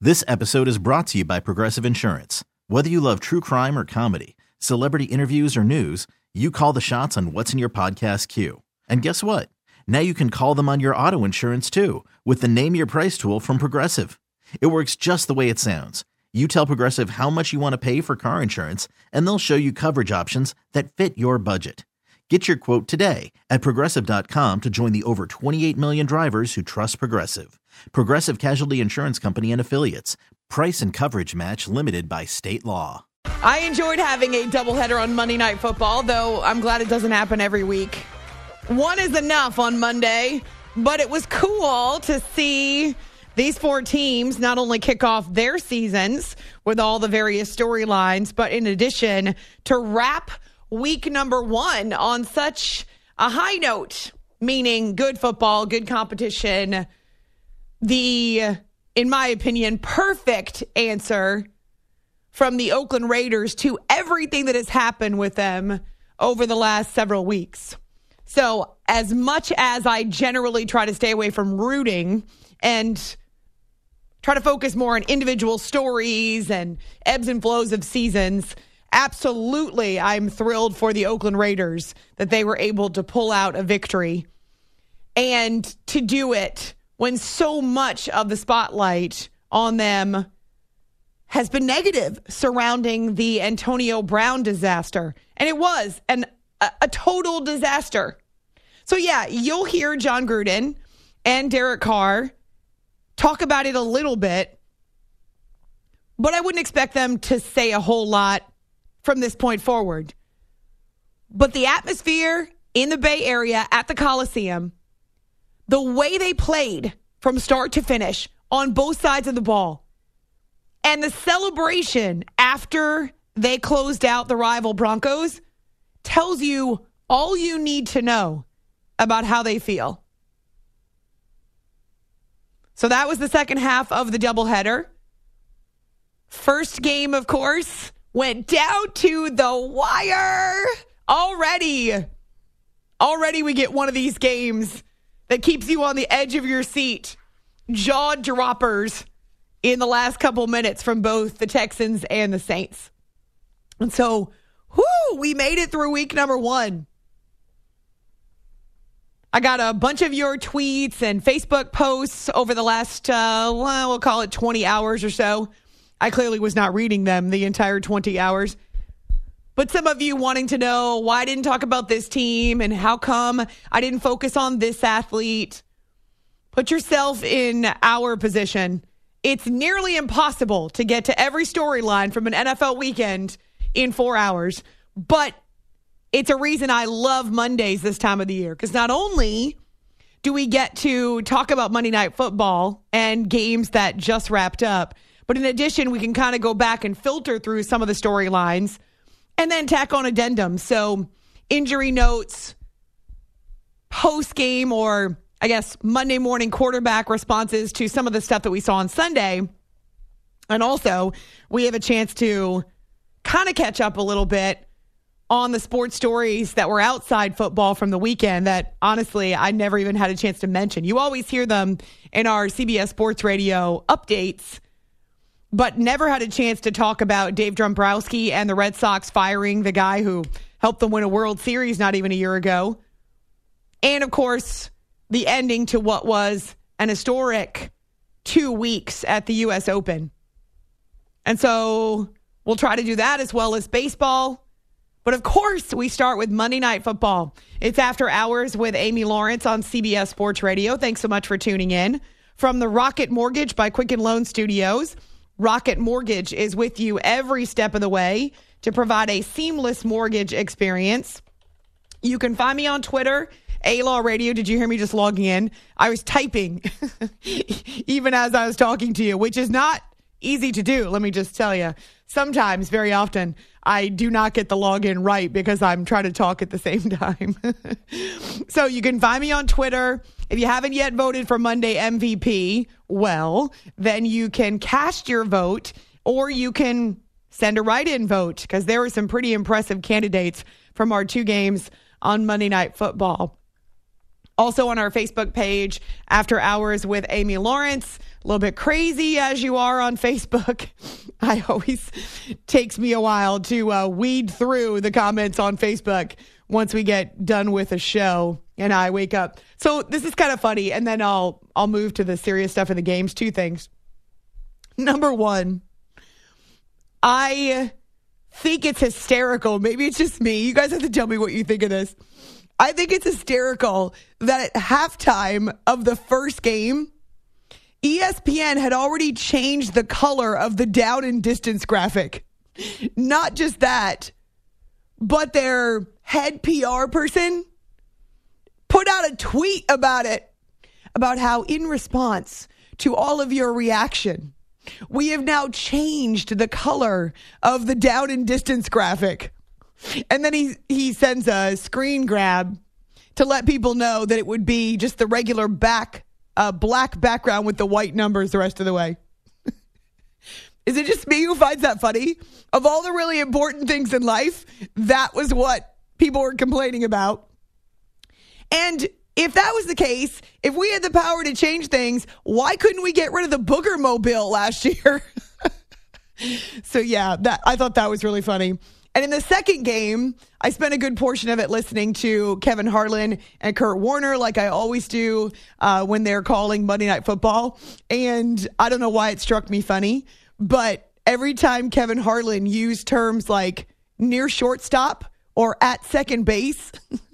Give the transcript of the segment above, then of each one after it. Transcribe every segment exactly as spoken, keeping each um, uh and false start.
This episode is brought to you by Progressive Insurance. Whether you love true crime or comedy, celebrity interviews or news, you call the shots on what's in your podcast queue. And guess what? Now you can call them on your auto insurance too with the Name Your Price tool from Progressive. It works just the way it sounds. You tell Progressive how much you want to pay for car insurance, and they'll show you coverage options that fit your budget. Get your quote today at Progressive dot com to join the over twenty-eight million drivers who trust Progressive. Progressive Casualty Insurance Company and Affiliates. Price and coverage match limited by state law. I enjoyed having a doubleheader on Monday Night Football, though I'm glad it doesn't happen every week. One is enough on Monday, but it was cool to see these four teams not only kick off their seasons with all the various storylines, but in addition to wrap week number one on such a high note, meaning good football, good competition. The, in my opinion, perfect answer from the Oakland Raiders to everything that has happened with them over the last several weeks. So as much as I generally try to stay away from rooting and try to focus more on individual stories and ebbs and flows of seasons, absolutely, I'm thrilled for the Oakland Raiders that they were able to pull out a victory and to do it when so much of the spotlight on them has been negative surrounding the Antonio Brown disaster. And it was an, a, a total disaster. So yeah, you'll hear John Gruden and Derek Carr talk about it a little bit, but I wouldn't expect them to say a whole lot from this point forward. But the atmosphere in the Bay Area at the Coliseum, the way they played from start to finish on both sides of the ball, and the celebration after they closed out the rival Broncos tells you all you need to know about how they feel. So that was the second half of the doubleheader. First game, of course, went down to the wire. Already, already we get one of these games that keeps you on the edge of your seat. Jaw droppers in the last couple minutes from both the Texans and the Saints. And so, whoo, we made it through week number one. I got a bunch of your tweets and Facebook posts over the last, uh, well, we'll call it twenty hours or so. I clearly was not reading them the entire twenty hours. But some of you wanting to know why I didn't talk about this team and how come I didn't focus on this athlete. Put yourself in our position. It's nearly impossible to get to every storyline from an N F L weekend in four hours. But it's a reason I love Mondays this time of the year. Because not only do we get to talk about Monday Night Football and games that just wrapped up, but in addition, we can kind of go back and filter through some of the storylines and then tack on addendums. So injury notes, post-game, or I guess Monday morning quarterback responses to some of the stuff that we saw on Sunday. And also, we have a chance to kind of catch up a little bit on the sports stories that were outside football from the weekend that, honestly, I never even had a chance to mention. You always hear them in our C B S Sports Radio updates, but never had a chance to talk about Dave Dombrowski and the Red Sox firing the guy who helped them win a World Series not even a year ago. And, of course, the ending to what was an historic two weeks at the U S Open. And so we'll try to do that as well as baseball. But, of course, we start with Monday Night Football. It's After Hours with Amy Lawrence on C B S Sports Radio. Thanks so much for tuning in. From the Rocket Mortgage by Quicken Loan Studios, Rocket Mortgage is with you every step of the way to provide a seamless mortgage experience. You can find me on Twitter, A-Law Radio. Did you hear me just logging in? I was typing even as I was talking to you, which is not easy to do, let me just tell you. Sometimes, very often, I do not get the login right because I'm trying to talk at the same time. So you can find me on Twitter. If you haven't yet voted for Monday M V P, well, then you can cast your vote or you can send a write-in vote because there were some pretty impressive candidates from our two games on Monday Night Football. Also on our Facebook page, After Hours with Amy Lawrence. A little bit crazy as you are on Facebook. I always takes me a while to uh, weed through the comments on Facebook once we get done with a show and I wake up. So this is kind of funny, and then I'll I'll move to the serious stuff in the games. Two things. Number one, I think it's hysterical. Maybe it's just me. You guys have to tell me what you think of this. I think it's hysterical that at halftime of the first game, E S P N had already changed the color of the down and distance graphic. Not just that, but their head P R person put out a tweet about it, about how in response to all of your reaction, we have now changed the color of the down and distance graphic. And then he, he sends a screen grab to let people know that it would be just the regular back, uh, black background with the white numbers the rest of the way. Is it just me who finds that funny? Of all the really important things in life, that was what people were complaining about. And if that was the case, if we had the power to change things, why couldn't we get rid of the Booger Mobile last year? So yeah, that I thought that was really funny. And in the second game, I spent a good portion of it listening to Kevin Harlan and Kurt Warner, like I always do uh, when they're calling Monday Night Football. And I don't know why it struck me funny, but every time Kevin Harlan used terms like near shortstop or at second base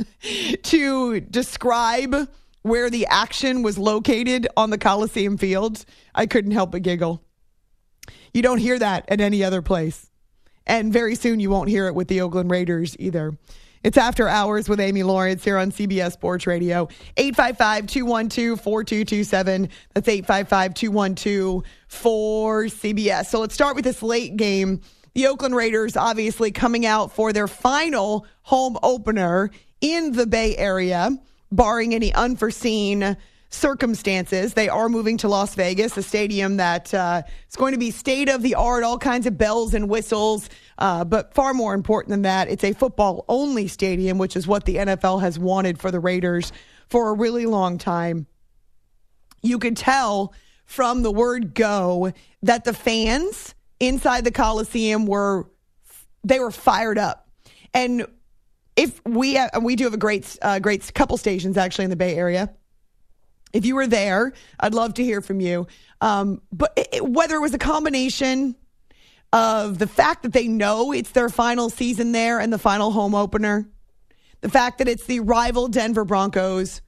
to describe where the action was located on the Coliseum field, I couldn't help but giggle. You don't hear that at any other place. And very soon you won't hear it with the Oakland Raiders either. It's After Hours with Amy Lawrence here on C B S Sports Radio. eight five five, two one two, four two two seven. That's eight five five, two one two, four C B S. So let's start with this late game. The Oakland Raiders obviously coming out for their final home opener in the Bay Area, barring any unforeseen circumstances. They are moving to Las Vegas, a stadium that uh, is going to be state-of-the-art, all kinds of bells and whistles. Uh, but far more important than that, it's a football-only stadium, which is what the N F L has wanted for the Raiders for a really long time. You could tell from the word go that the fans inside the Coliseum were, they were fired up. And if we, uh, we do have a great, uh, great couple stations actually in the Bay Area. If you were there, I'd love to hear from you. Um, but it, whether it was a combination of the fact that they know it's their final season there and the final home opener, the fact that it's the rival Denver Broncos,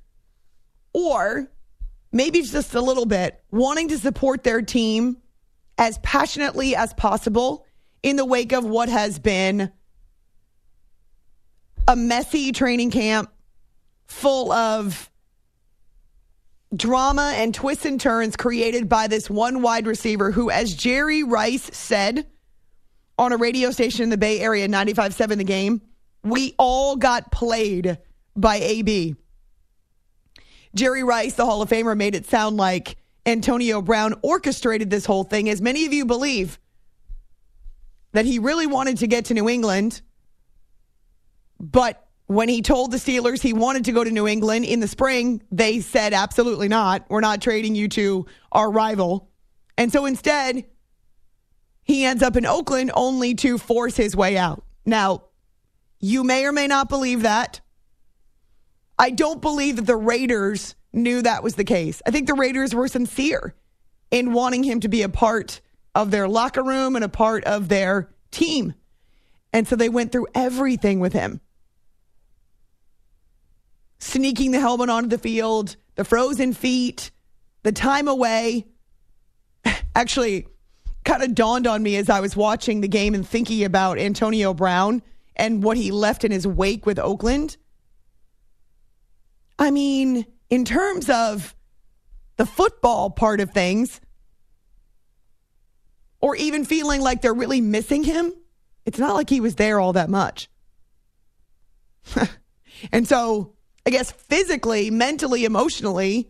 or maybe just a little bit wanting to support their team as passionately as possible in the wake of what has been a messy training camp full of drama and twists and turns created by this one wide receiver who, as Jerry Rice said on a radio station in the Bay Area, ninety-five point seven The Game, we all got played by A B. Jerry Rice, the Hall of Famer, made it sound like Antonio Brown orchestrated this whole thing, as many of you believe that he really wanted to get to New England, but when he told the Steelers he wanted to go to New England in the spring, they said, absolutely not. We're not trading you to our rival. And so instead, he ends up in Oakland only to force his way out. Now, you may or may not believe that. I don't believe that the Raiders knew that was the case. I think the Raiders were sincere in wanting him to be a part of their locker room and a part of their team. And so they went through everything with him. Sneaking the helmet onto the field, the frozen feet, the time away. Actually, kind of dawned on me as I was watching the game and thinking about Antonio Brown and what he left in his wake with Oakland. I mean, in terms of the football part of things, or even feeling like they're really missing him, it's not like he was there all that much. And so, I guess physically, mentally, emotionally,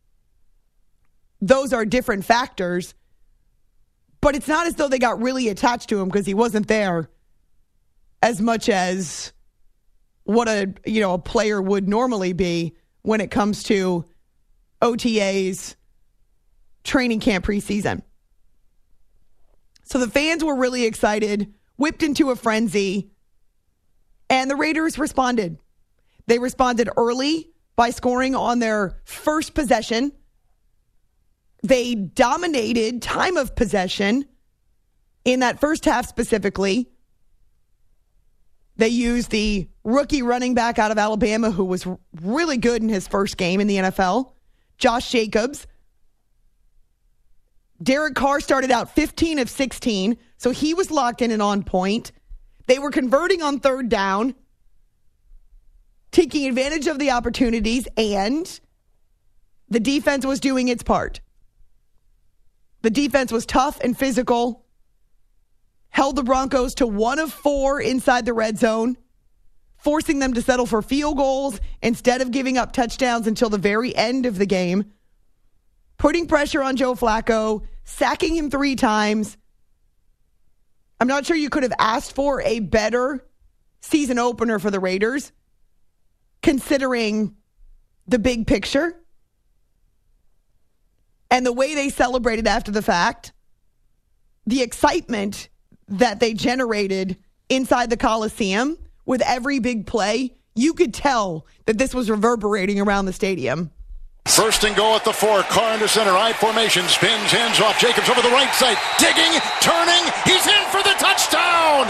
those are different factors. But it's not as though they got really attached to him because he wasn't there as much as what a, you know, a player would normally be when it comes to O T As, training camp preseason. So the fans were really excited, whipped into a frenzy, and the Raiders responded. They responded early by scoring on their first possession. They dominated time of possession in that first half specifically. They used the rookie running back out of Alabama who was really good in his first game in the N F L, Josh Jacobs. Derek Carr started out fifteen of sixteen, so he was locked in and on point. They were converting on third down, taking advantage of the opportunities, and the defense was doing its part. The defense was tough and physical, held the Broncos to one of four inside the red zone, forcing them to settle for field goals instead of giving up touchdowns until the very end of the game, putting pressure on Joe Flacco, sacking him three times. I'm not sure you could have asked for a better season opener for the Raiders, considering the big picture and the way they celebrated after the fact, the excitement that they generated inside the Coliseum with every big play. You could tell that this was reverberating around the stadium. First and goal at the four. Carr into center. I formation. Spins. Hands off. Jacobs over the right side. Digging. Turning. He's in for the touchdown.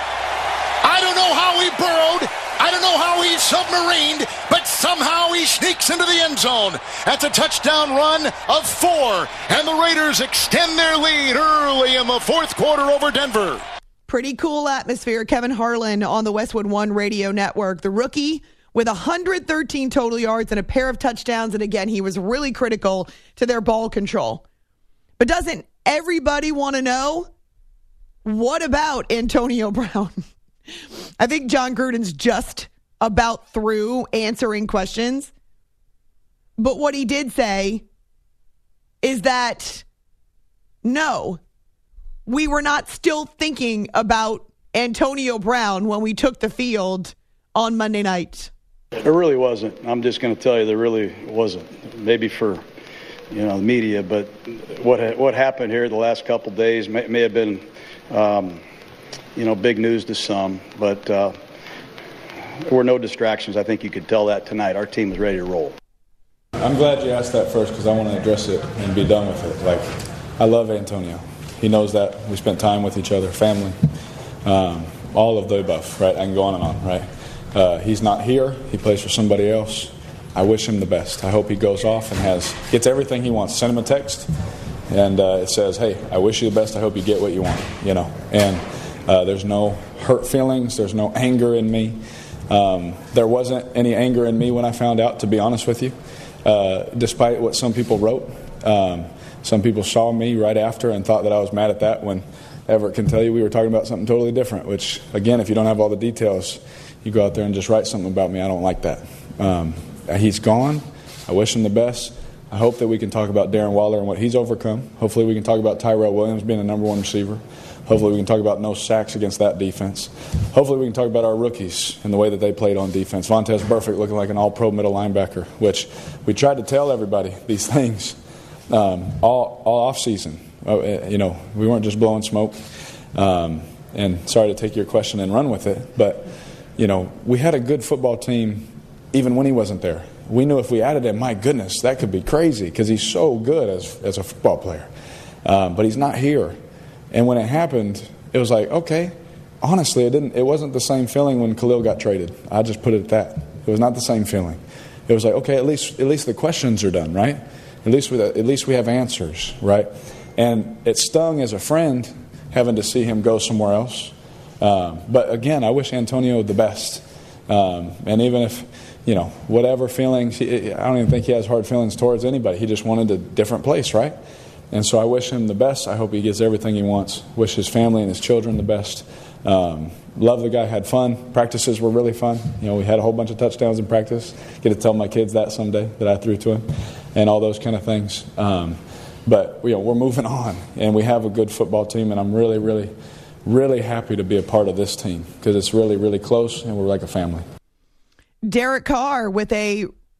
I don't know how he burrowed. I don't know how he submarined, but somehow he sneaks into the end zone. That's a touchdown run of four, and the Raiders extend their lead early in the fourth quarter over Denver. Pretty cool atmosphere. Kevin Harlan on the Westwood One Radio Network. The rookie with one hundred thirteen total yards and a pair of touchdowns, and again, he was really critical to their ball control. But doesn't everybody want to know, what about Antonio Brown? I think John Gruden's just about through answering questions. But what he did say is that, no, we were not still thinking about Antonio Brown when we took the field on Monday night. It really wasn't. I'm just going to tell you, there really wasn't. Maybe for, you know, the media, but what what happened here the last couple of days may, may have been, um, you know, big news to some, but uh, there were no distractions. I think you could tell that tonight. Our team was ready to roll. I'm glad you asked that first because I want to address it and be done with it. Like, I love Antonio. He knows that. We spent time with each other, family, um, all of the above, right? I can go on and on, right? Uh, he's not here. He plays for somebody else. I wish him the best. I hope he goes off and has gets everything he wants. Send him a text, and uh, it says, hey, I wish you the best. I hope you get what you want, you know. And uh, there's no hurt feelings. There's no anger in me. Um, there wasn't any anger in me when I found out, to be honest with you, uh, despite what some people wrote. Um, some people saw me right after and thought that I was mad at that, when Everett can tell you we were talking about something totally different, which, again, if you don't have all the details, you go out there and just write something about me. I don't like that. Um, he's gone. I wish him the best. I hope that we can talk about Darren Waller and what he's overcome. Hopefully we can talk about Tyrell Williams being the number one receiver. Hopefully we can talk about no sacks against that defense. Hopefully we can talk about our rookies and the way that they played on defense. Vontaze Burfict looking like an all-pro middle linebacker, which we tried to tell everybody these things um, all, all off-season. Uh, you know, we weren't just blowing smoke. Um, and sorry to take your question and run with it, but, you know, we had a good football team even when he wasn't there. We knew if we added him, my goodness, that could be crazy because he's so good as, as a football player. Um, but he's not here. And when it happened, it was like, okay, honestly, it didn't. It wasn't the same feeling when Khalil got traded. I just put it at that. It was not the same feeling. It was like, okay, at least at least the questions are done, right? At least we at least we have answers, right? And it stung as a friend having to see him go somewhere else. Um, but again, I wish Antonio the best. Um, and even if, you know, whatever feelings, he, I don't even think he has hard feelings towards anybody. He just wanted a different place, right? And so I wish him the best. I hope he gets everything he wants. Wish his family and his children the best. Um, love the guy. Had fun. Practices were really fun. You know, we had a whole bunch of touchdowns in practice. Get to tell my kids that someday that I threw to him, and all those kind of things. Um, but you know, we're moving on, and we have a good football team. And I'm really, really, really happy to be a part of this team because it's really, really close, and we're like a family. Derek Carr with a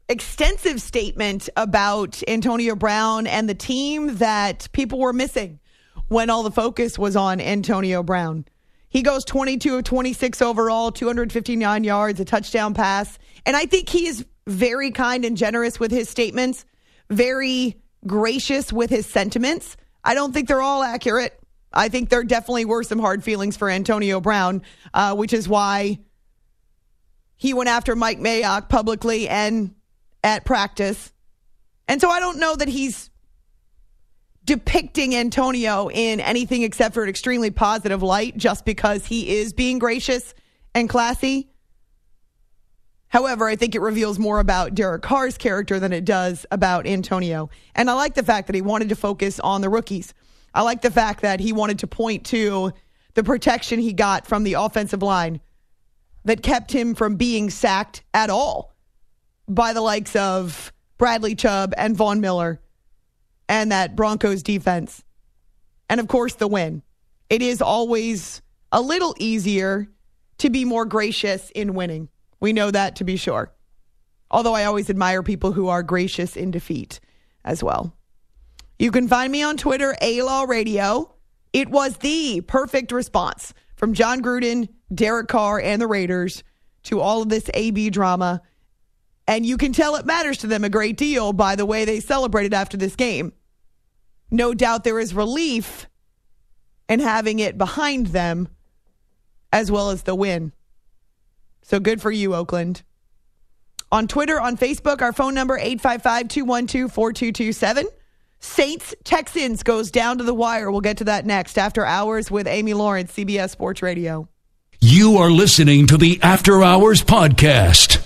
extensive statement about Antonio Brown and the team that people were missing when all the focus was on Antonio Brown. He goes twenty-two of twenty-six overall, two hundred fifty-nine yards, a touchdown pass. And I think he is very kind and generous with his statements, very gracious with his sentiments. I don't think they're all accurate. I think there definitely were some hard feelings for Antonio Brown, uh, which is why he went after Mike Mayock publicly and at practice. And so I don't know that he's depicting Antonio in anything except for an extremely positive light just because he is being gracious and classy. However, I think it reveals more about Derek Carr's character than it does about Antonio. And I like the fact that he wanted to focus on the rookies. I like the fact that he wanted to point to the protection he got from the offensive line that kept him from being sacked at all by the likes of Bradley Chubb and Von Miller and that Broncos defense. And of course, the win. It is always a little easier to be more gracious in winning. We know that to be sure. Although I always admire people who are gracious in defeat as well. You can find me on Twitter, A-Law Radio. It was the perfect response from John Gruden, Derek Carr, and the Raiders to all of this A B drama. And you can tell it matters to them a great deal by the way they celebrated after this game. No doubt there is relief in having it behind them as well as the win. So good for you, Oakland. On Twitter, on Facebook, our phone number, eight five five, two one two, four two two seven. Saints Texans goes down to the wire. We'll get to that next. After Hours with Amy Lawrence, C B S Sports Radio. You are listening to the After Hours Podcast.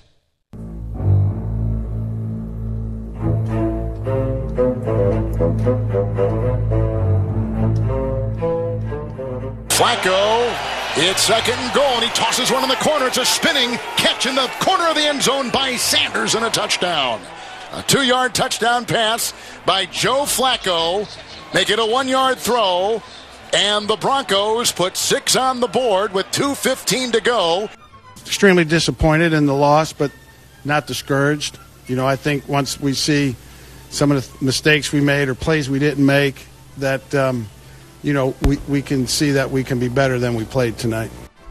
Flacco, it's second and goal, and he tosses one in the corner. It's a spinning catch in the corner of the end zone by Sanders and a touchdown. A two-yard touchdown pass by Joe Flacco. Make it a one-yard throw, and the Broncos put six on the board with two fifteen to go. Extremely disappointed in the loss, but not discouraged. You know, I think once we see some of the mistakes we made or plays we didn't make, that, um, you know, we, we can see that we can be better than we played tonight.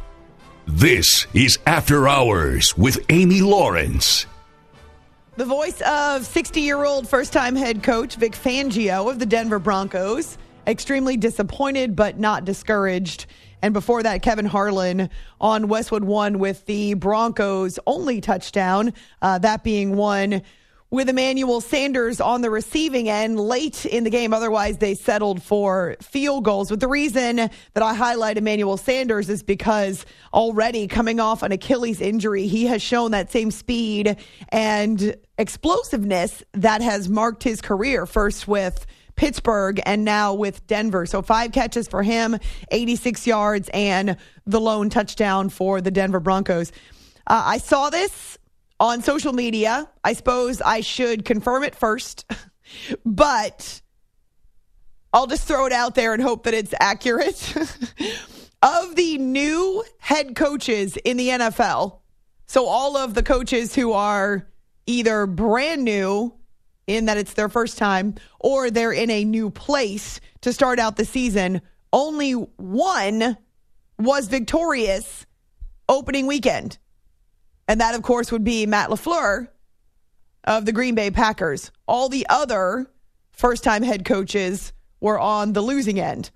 This is After Hours with Amy Lawrence. The voice of sixty-year-old first-time head coach Vic Fangio of the Denver Broncos. Extremely disappointed but not discouraged. And before that, Kevin Harlan on Westwood One with the Broncos' only touchdown, uh, that being one with Emmanuel Sanders on the receiving end late in the game. Otherwise, they settled for field goals. But the reason that I highlight Emmanuel Sanders is because already coming off an Achilles injury, he has shown that same speed and explosiveness that has marked his career, first with Pittsburgh and now with Denver. So five catches for him, eighty-six yards, and the lone touchdown for the Denver Broncos. Uh, I saw this on social media. I suppose I should confirm it first, but I'll just throw it out there and hope that it's accurate. Of the new head coaches in the N F L, so all of the coaches who are either brand new in that it's their first time or they're in a new place to start out the season, only one was victorious opening weekend. And that, of course, would be Matt LaFleur of the Green Bay Packers. All the other first-time head coaches were on the losing end,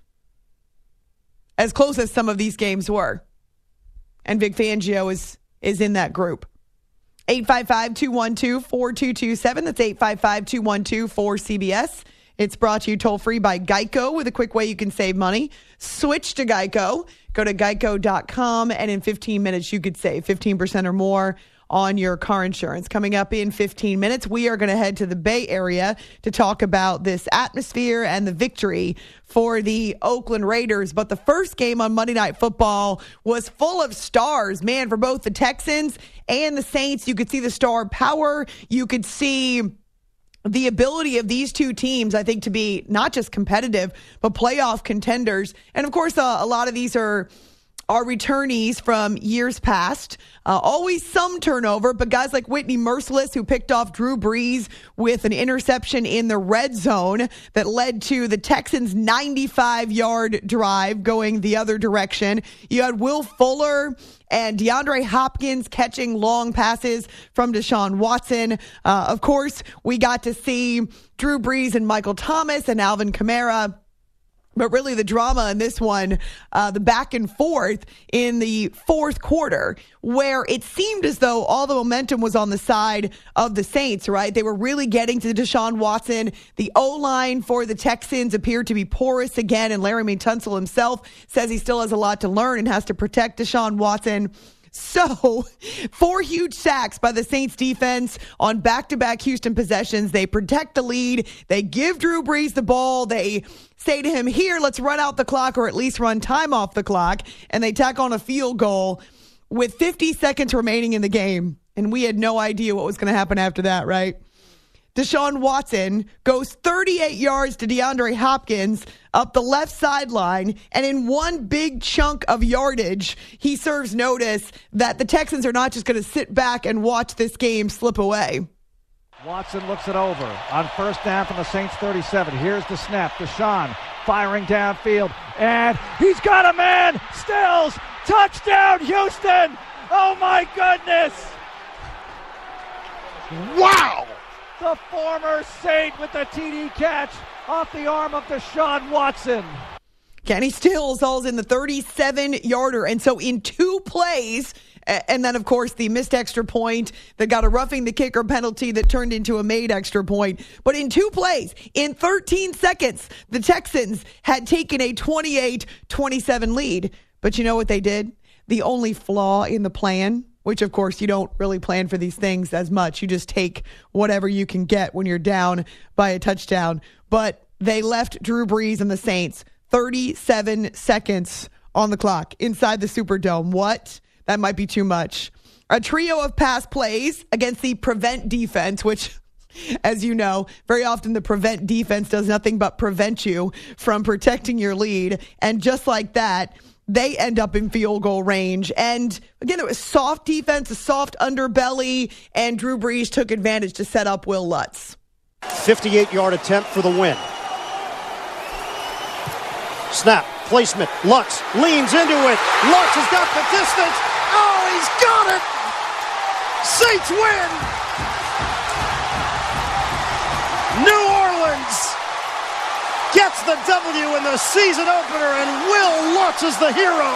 as close as some of these games were. And Vic Fangio is, is in that group. eight five five, two one two, four two two seven. That's eight five five, two one two, four C B S. It's brought to you toll-free by Geico with a quick way you can save money. Switch to Geico. Go to geico dot com, and in fifteen minutes, you could save fifteen percent or more on your car insurance. Coming up in fifteen minutes, we are going to head to the Bay Area to talk about this atmosphere and the victory for the Oakland Raiders. But the first game on Monday Night Football was full of stars, man, for both the Texans and the Saints. You could see the star power. You could see the ability of these two teams, I think, to be not just competitive, but playoff contenders. And of course, uh, a lot of these are are returnees from years past. Uh, always some turnover, but guys like Whitney Merciless, who picked off Drew Brees with an interception in the red zone that led to the Texans' ninety-five yard drive going the other direction. You had Will Fuller and DeAndre Hopkins catching long passes from Deshaun Watson. Uh, of course, we got to see Drew Brees and Michael Thomas and Alvin Kamara. But really the drama in this one, uh, the back and forth in the fourth quarter, where it seemed as though all the momentum was on the side of the Saints, right? They were really getting to Deshaun Watson. The O-line for the Texans appeared to be porous again, and Laremy Tunsil himself says he still has a lot to learn and has to protect Deshaun Watson. So, four huge sacks by the Saints defense on back-to-back Houston possessions. They protect the lead. They give Drew Brees the ball. They say to him, here, let's run out the clock or at least run time off the clock. And they tack on a field goal with fifty seconds remaining in the game. And we had no idea what was going to happen after that, right? Deshaun Watson goes thirty-eight yards to DeAndre Hopkins up the left sideline, and in one big chunk of yardage, he serves notice that the Texans are not just going to sit back and watch this game slip away. Watson looks it over on first down from the Saints thirty-seven. Here's the snap. Deshaun firing downfield, and he's got a man. Stills, touchdown, Houston! Oh my goodness! Wow! The former Saint with the T D catch off the arm of Deshaun Watson. Kenny Stills hauls in the thirty-seven yarder. And so in two plays, and then, of course, the missed extra point that got a roughing the kicker penalty that turned into a made extra point. But in two plays, in thirteen seconds, the Texans had taken a twenty-eight twenty-seven lead. But you know what they did? The only flaw in the plan, which, of course, you don't really plan for these things as much. You just take whatever you can get when you're down by a touchdown. But they left Drew Brees and the Saints thirty-seven seconds on the clock inside the Superdome. What? That might be too much. A trio of pass plays against the prevent defense, which, as you know, very often the prevent defense does nothing but prevent you from protecting your lead. And just like that, they end up in field goal range. And again, it was soft defense, a soft underbelly, and Drew Brees took advantage to set up Will Lutz. fifty-eight yard attempt for the win. Snap, placement, Lutz leans into it. Lutz has got the distance. Oh, he's got it! Saints win! New Orleans gets the W in the season opener, and Will Lutz is the hero.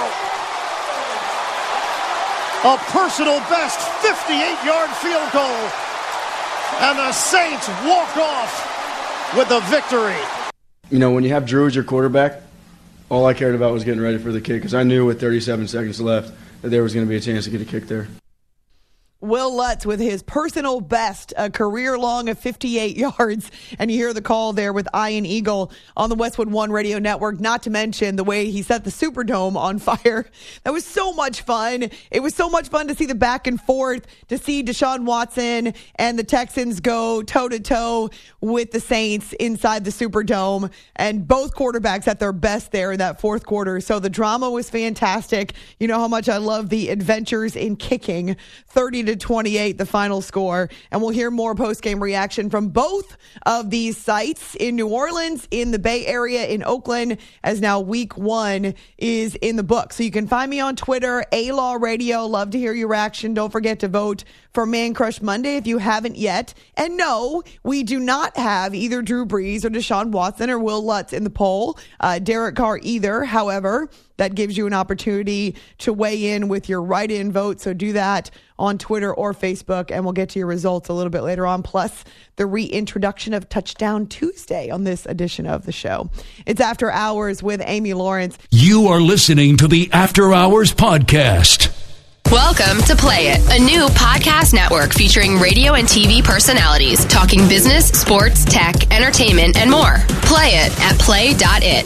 A personal best fifty-eight yard field goal, and the Saints walk off with the victory. You know, when you have Drew as your quarterback, all I cared about was getting ready for the kick, because I knew with thirty-seven seconds left that there was going to be a chance to get a kick there. Will Lutz with his personal best, a career long of fifty-eight yards. And you hear the call there with Ian Eagle on the Westwood One Radio Network, not to mention the way he set the Superdome on fire. That was so much fun. It was so much fun to see the back and forth, to see Deshaun Watson and the Texans go toe-to-toe with the Saints inside the Superdome, and both quarterbacks at their best there in that fourth quarter. So the drama was fantastic. You know how much I love the adventures in kicking. thirty to twenty-eight, the final score. And we'll hear more post-game reaction from both of these sites in New Orleans, in the Bay Area, in Oakland, as now week one is in the book. So you can find me on Twitter, A-Law Radio. Love to hear your reaction. Don't forget to vote for Man Crush Monday if you haven't yet. And no, we do not have either Drew Brees or Deshaun Watson or Will Lutz in the poll. Uh, Derek Carr either. However, that gives you an opportunity to weigh in with your write-in vote. So do that on Twitter or Facebook, and we'll get to your results a little bit later on. Plus, the reintroduction of Touchdown Tuesday on this edition of the show. It's After Hours with Amy Lawrence. You are listening to the After Hours podcast. Welcome to Play It, a new podcast network featuring radio and T V personalities talking business, sports, tech, entertainment, and more. Play it at play dot it.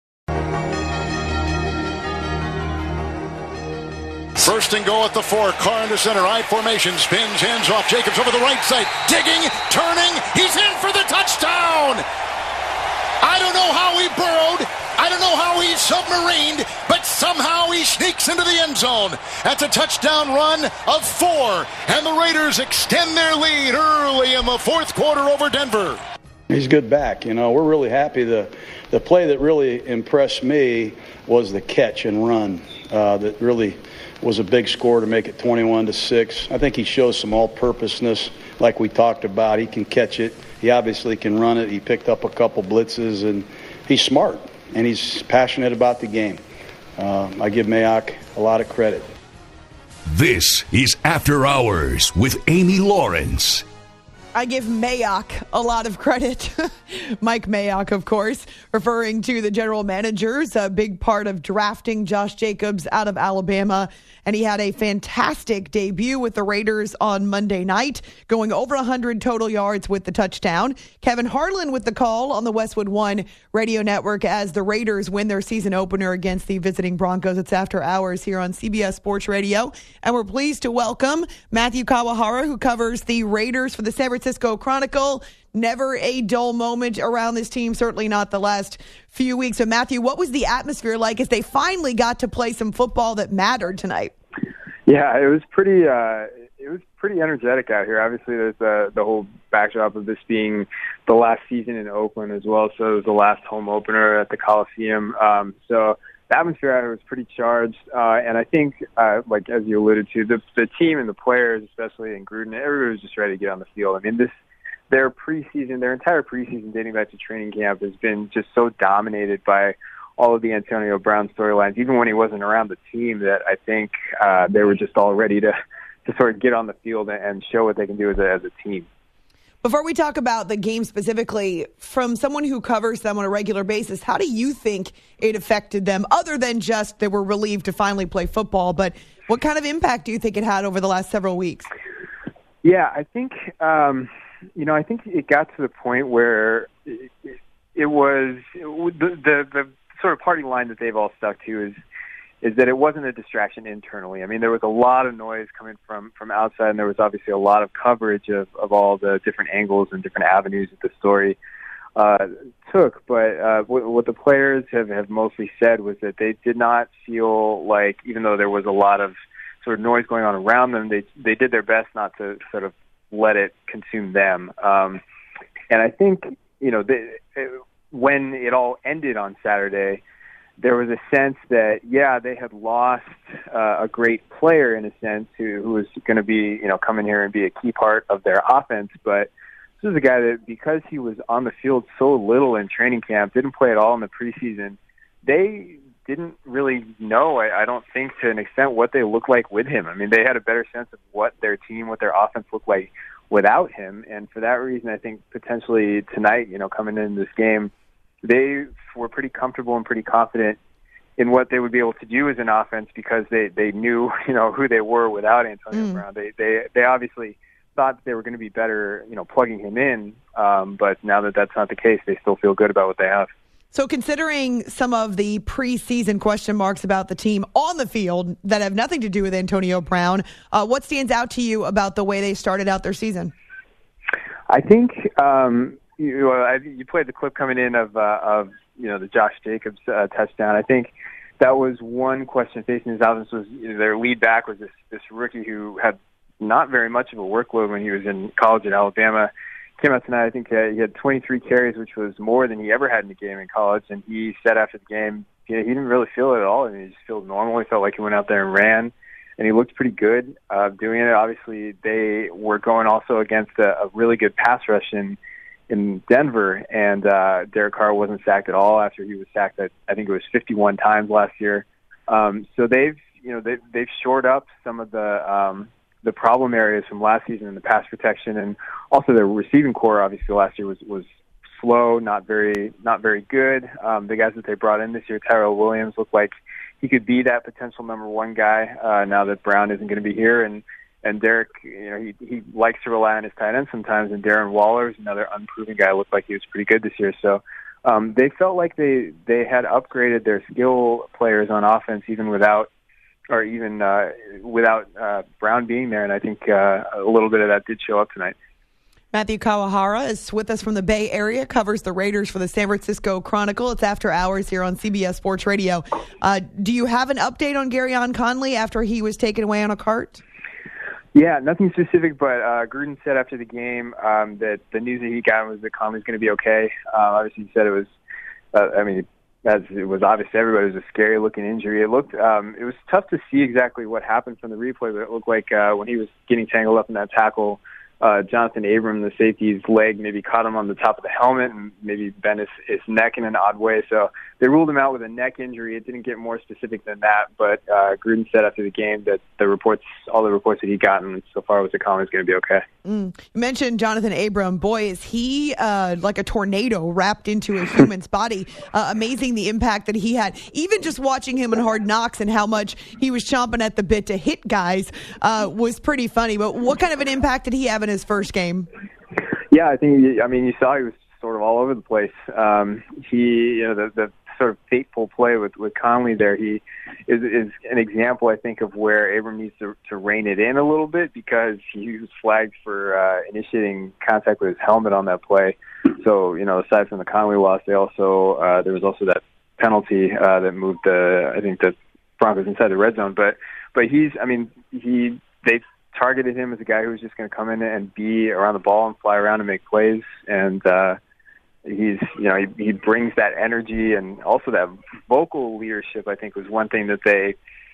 First and goal at the four. Carr into center. I formation. Spins. Hands off. Jacobs over the right side. Digging. Turning. He's in for the touchdown. I don't know how he burrowed. I don't know how he submarined, but somehow he sneaks into the end zone. That's a touchdown run of four, and the Raiders extend their lead early in the fourth quarter over Denver. He's good back. You know, we're really happy. The the play that really impressed me was the catch and run. Uh, that really was a big score to make it twenty-one to six. I think he shows some all-purposeness like we talked about. He can catch it. He obviously can run it. He picked up a couple blitzes, and he's smart, and he's passionate about the game. Uh, I give Mayock a lot of credit. This is After Hours with Amy Lawrence. I give Mayock a lot of credit. Mike Mayock, of course, referring to the general managers, a big part of drafting Josh Jacobs out of Alabama. And he had a fantastic debut with the Raiders on Monday night, going over one hundred total yards with the touchdown. Kevin Harlan with the call on the Westwood One radio network as the Raiders win their season opener against the visiting Broncos. It's After Hours here on C B S Sports Radio. And we're pleased to welcome Matthew Kawahara, who covers the Raiders for the San Francisco Chronicle. Never a dull moment around this team, certainly not the last few weeks. So, Matthew, what was the atmosphere like as they finally got to play some football that mattered tonight? Yeah, it was pretty uh, it was pretty energetic out here. Obviously, there's the, the whole backdrop of this being the last season in Oakland as well, so it was the last home opener at the Coliseum. Um, so the atmosphere out here was pretty charged, uh, and I think, uh, like as you alluded to, the, the team and the players, especially in Gruden, everybody was just ready to get on the field. I mean, this their preseason, their entire preseason dating back to training camp has been just so dominated by all of the Antonio Brown storylines, even when he wasn't around the team, that I think uh, they were just all ready to, to sort of get on the field and show what they can do as a, as a team. Before we talk about the game specifically, from someone who covers them on a regular basis, how do you think it affected them, other than just they were relieved to finally play football? But what kind of impact do you think it had over the last several weeks? Yeah, I think, um, you know, I think it got to the point where it, it was the, the, the sort of party line that they've all stuck to is is that it wasn't a distraction internally. I mean, there was a lot of noise coming from, from outside, and there was obviously a lot of coverage of, of all the different angles and different avenues that the story uh, took. But uh, what, what the players have, have mostly said was that they did not feel like, even though there was a lot of sort of noise going on around them, they they did their best not to sort of let it consume them. Um, and I think, you know, they, when it all ended on Saturday, there was a sense that, yeah, they had lost uh, a great player in a sense who, who was going to be, you know, come in here and be a key part of their offense. But this is a guy that, because he was on the field so little in training camp, didn't play at all in the preseason, they didn't really know, I, I don't think, to an extent, what they looked like with him. I mean, they had a better sense of what their team, what their offense looked like without him. And for that reason, I think potentially tonight, you know, coming into this game, they were pretty comfortable and pretty confident in what they would be able to do as an offense, because they, they knew, you know, who they were without Antonio mm. Brown. They, they, they obviously thought that they were going to be better, you know, plugging him in. Um, but now that that's not the case, they still feel good about what they have. So considering some of the preseason question marks about the team on the field that have nothing to do with Antonio Brown, uh, what stands out to you about the way they started out their season? I think um, you, uh, you played the clip coming in of, uh, of you know, the Josh Jacobs uh, touchdown. I think that was one question facing his offense was, you know, their lead back was this, this rookie who had not very much of a workload when he was in college at Alabama. Came out tonight, I think uh, he had twenty-three carries, which was more than he ever had in a game in college. And he said after the game, you know, he didn't really feel it at all. I mean, he just felt normal. He felt like he went out there and ran, and he looked pretty good uh, doing it. Obviously, they were going also against a, a really good pass rush in, in Denver, and uh, Derek Carr wasn't sacked at all after he was sacked, at, I think it was fifty-one times last year. Um, so they've, you know, they've, they've shored up some of the um, the problem areas from last season in the pass protection, and also their receiving core obviously last year was, was slow, not very, not very good. Um, the guys that they brought in this year, Tyrell Williams, looked like he could be that potential number one guy, uh, now that Brown isn't going to be here. And, and Derek, you know, he, he likes to rely on his tight end sometimes, and Darren Waller is another unproven guy, looked like he was pretty good this year. So, um, they felt like they, they had upgraded their skill players on offense even without, or even uh, without uh, Brown being there, and I think uh, a little bit of that did show up tonight. Matthew Kawahara is with us from the Bay Area, covers the Raiders for the San Francisco Chronicle. It's After Hours here on C B S Sports Radio. Uh, do you have an update on Gareon Conley after he was taken away on a cart? Yeah, nothing specific, but uh, Gruden said after the game um, that the news that he got was that Conley's going to be okay. Uh, obviously, he said it was, uh, I mean, as it was obvious to everybody, it was a scary-looking injury. It looked, um, it was tough to see exactly what happened from the replay, but it looked like uh, when he was getting tangled up in that tackle, Uh, Jonathan Abram, the safety's leg, maybe caught him on the top of the helmet and maybe bent his, his neck in an odd way. So they ruled him out with a neck injury. It didn't get more specific than that, but uh, Gruden said after the game that the reports, all the reports that he'd gotten so far was that Conley's going to be okay. Mm. You mentioned Jonathan Abram. Boy, is he uh, like a tornado wrapped into a human's body. Uh, amazing the impact that he had. Even just watching him in Hard Knocks and how much he was chomping at the bit to hit guys uh, was pretty funny. But what kind of an impact did he have in his first game? Yeah, I think, I mean, you saw he was sort of all over the place. Um, he, you know, the, the sort of fateful play with, with Conley there, he is, is an example, I think, of where Abram needs to, to rein it in a little bit because he was flagged for uh, initiating contact with his helmet on that play. So, you know, aside from the Conley loss, they also, uh, there was also that penalty uh, that moved the, I think, the Broncos inside the red zone. But, but he's, I mean, he, they targeted him as a guy who was just going to come in and be around the ball and fly around and make plays. And, uh, he's, you know, he, he brings that energy and also that vocal leadership, I think, was one thing that they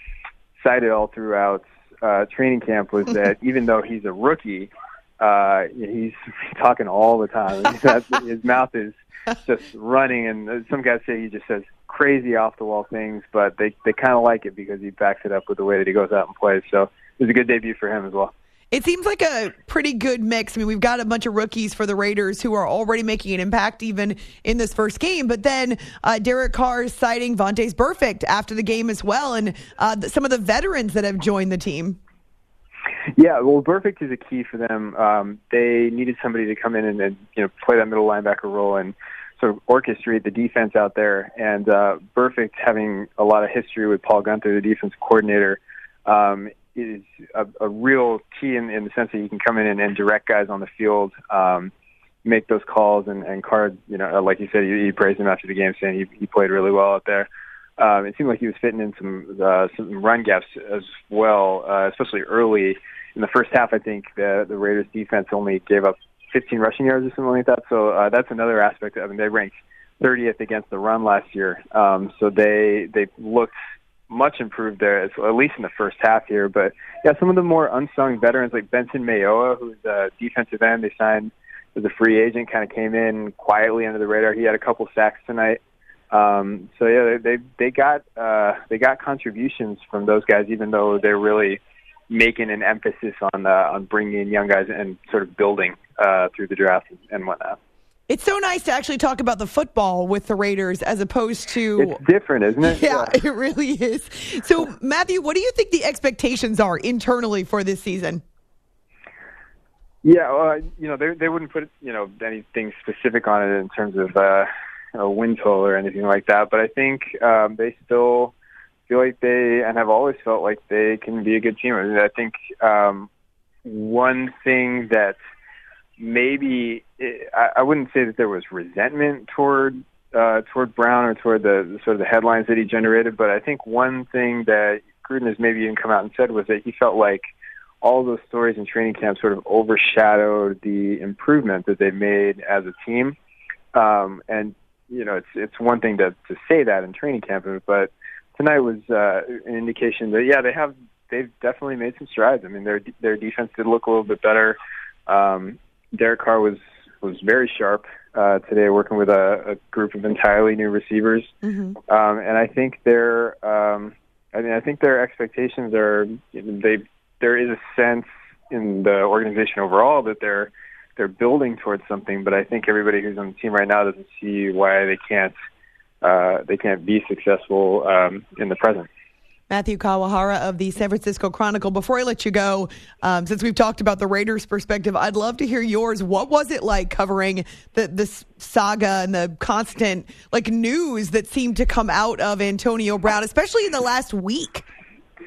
cited all throughout uh, training camp was that even though he's a rookie, uh, he's talking all the time. His mouth is just running, and some guys say he just says crazy off-the-wall things, but they, they kind of like it because he backs it up with the way that he goes out and plays. So it was a good debut for him as well. It seems like a pretty good mix. I mean, we've got a bunch of rookies for the Raiders who are already making an impact even in this first game. But then uh, Derek Carr is citing Vontaze Burfict after the game as well, and uh, some of the veterans that have joined the team. Yeah, well, Burfict is a key for them. Um, they needed somebody to come in and, and you know play that middle linebacker role and sort of orchestrate the defense out there. And uh, Burfict, having a lot of history with Paul Guenther, the defensive coordinator, um, is a, a real key in, in the sense that you can come in and, and direct guys on the field, um, make those calls, and, and Carr, you know, like you said, he, he praised him after the game, saying he, he played really well out there. Um, it seemed like he was fitting in some uh, some run gaps as well, uh, especially early in the first half. I think the, the Raiders defense only gave up fifteen rushing yards or something like that. So uh, that's another aspect. I mean, they ranked thirtieth against the run last year, um, so they they looked much improved there, at least in the first half here. But yeah, some of the more unsung veterans like Benson Mayowa, who's a defensive end, they signed as a free agent, kind of came in quietly under the radar. He had a couple sacks tonight. Um, so yeah, they they got uh, they got contributions from those guys, even though they're really making an emphasis on uh, on bringing in young guys and sort of building uh, through the draft and whatnot. It's so nice to actually talk about the football with the Raiders as opposed to... It's different, isn't it? Yeah, yeah. It really is. So, Matthew, what do you think the expectations are internally for this season? Yeah, uh, you know, they they wouldn't put, you know, anything specific on it in terms of uh, a win total or anything like that, but I think um, they still feel like they, and have always felt like they can be a good team. I mean, I think um, one thing that maybe it, I, I wouldn't say that there was resentment toward uh, toward Brown or toward the, the sort of the headlines that he generated, but I think one thing that Gruden has maybe even come out and said was that he felt like all those stories in training camp sort of overshadowed the improvement that they've made as a team. Um, and you know, it's it's one thing to to say that in training camp, but tonight was uh, an indication that yeah, they have they've definitely made some strides. I mean, their their defense did look a little bit better. Um, Derek Carr was, was very sharp uh, today, working with a, a group of entirely new receivers, mm-hmm. um, and I think their um, I mean I think their expectations are they there is a sense in the organization overall that they're they're building towards something, but I think everybody who's on the team right now doesn't see why they can't uh, they can't be successful um, in the present. Matthew Kawahara of the San Francisco Chronicle. Before I let you go, um, since we've talked about the Raiders' perspective, I'd love to hear yours. What was it like covering the this saga and the constant like news that seemed to come out of Antonio Brown, especially in the last week?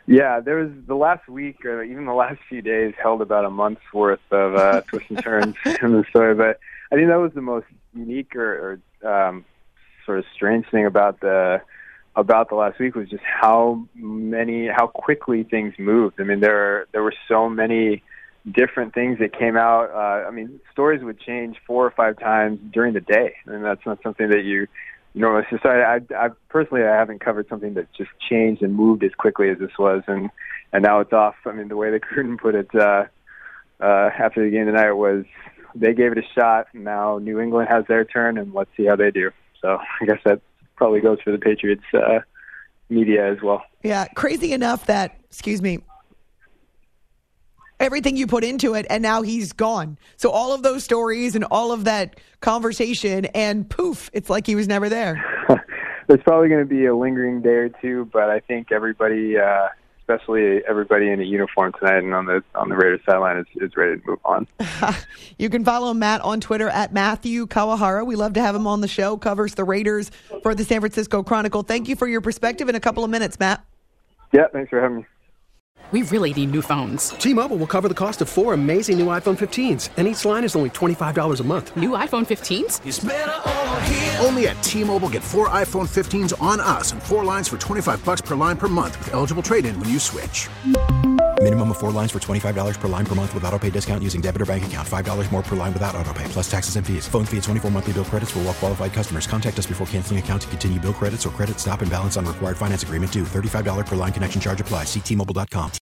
Yeah, there was the last week, or even the last few days, held about a month's worth of uh, twists and turns in the story. But I think that was the most unique or, or um, sort of strange thing about the about the last week was just how many, how quickly things moved. I mean, there there were so many different things that came out. Uh, I mean, stories would change four or five times during the day, and that's not something that you normally. So I, I, I personally, I haven't covered something that just changed and moved as quickly as this was, and and now it's off. I mean, the way that Gruden put it uh, uh, after the game tonight was, they gave it a shot, and now New England has their turn, and let's see how they do. So I guess that probably goes for the Patriots uh, media as well. Yeah, crazy enough that, excuse me, everything you put into it, and now he's gone. So all of those stories and all of that conversation, and poof, it's like he was never there. There's probably going to be a lingering day or two, but I think everybody, uh, especially everybody in a uniform tonight and on the on the Raiders sideline, is, is ready to move on. You can follow Matt on Twitter at Matthew Kawahara. We love to have him on the show. Covers the Raiders for the San Francisco Chronicle. Thank you for your perspective in a couple of minutes, Matt. Yeah, thanks for having me. We really need new phones. T-Mobile will cover the cost of four amazing new iPhone fifteens, and each line is only twenty-five dollars a month. New iPhone fifteens? It's better over here. Only at T-Mobile, get four iPhone fifteens on us and four lines for twenty-five dollars per line per month with eligible trade-in when you switch. Minimum of four lines for twenty-five dollars per line per month with autopay discount using debit or bank account. five dollars more per line without autopay, plus taxes and fees. Phone fee at twenty-four monthly bill credits for well-qualified customers. Contact us before canceling account to continue bill credits or credit stop and balance on required finance agreement due. thirty-five dollars per line connection charge applies. See T Mobile dot com.